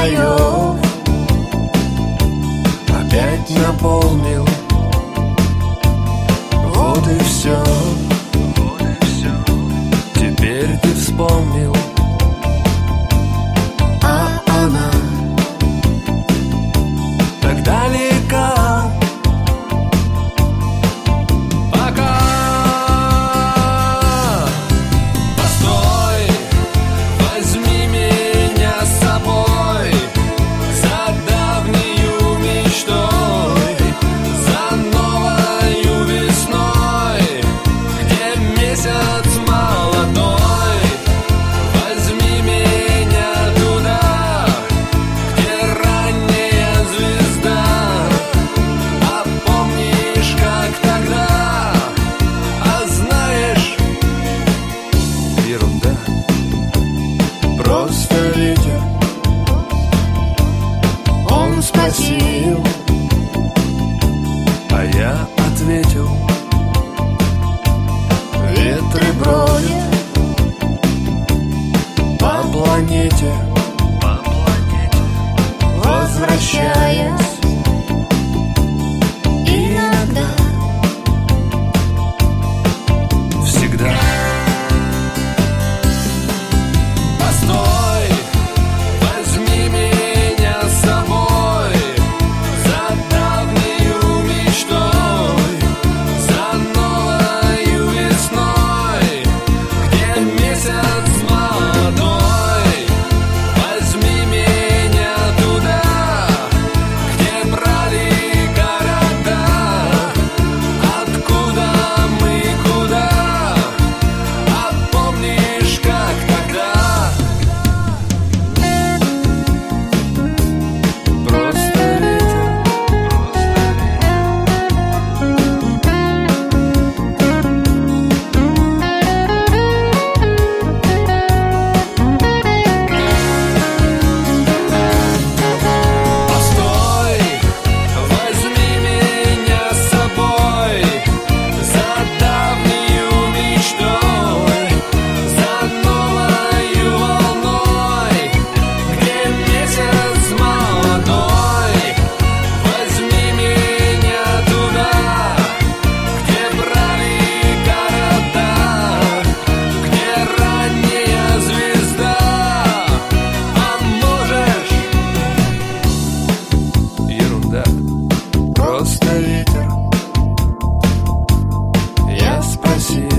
краев опять наполнил. Вот и все, теперь ты вспомнил. А она так далека. Пока. Постой, возьми меня с собой за давнею мечтой, за новою весной, где месяц молодой. Возьми меня туда, где ранняя звезда. А помнишь, как тогда? А знаешь, ерунда, просто ветер. Он спросил, а я ответил: ветры бродят по планете, возвращаясь иногда, всегда. Постой, возьми меня с собой за давнею мечтой, за новою весной, где месяц молодой. Возьми меня туда, где брали города. Откуда мы, куда? А помнишь, как тогда? Просто ветер. Постой, возьми меня с собой за давнею мечтой, за новою волной, где месяц молодой. Возьми меня туда, где брали города, где ранняя звезда. А можешь, ерунда, просто ветер. Я спросил,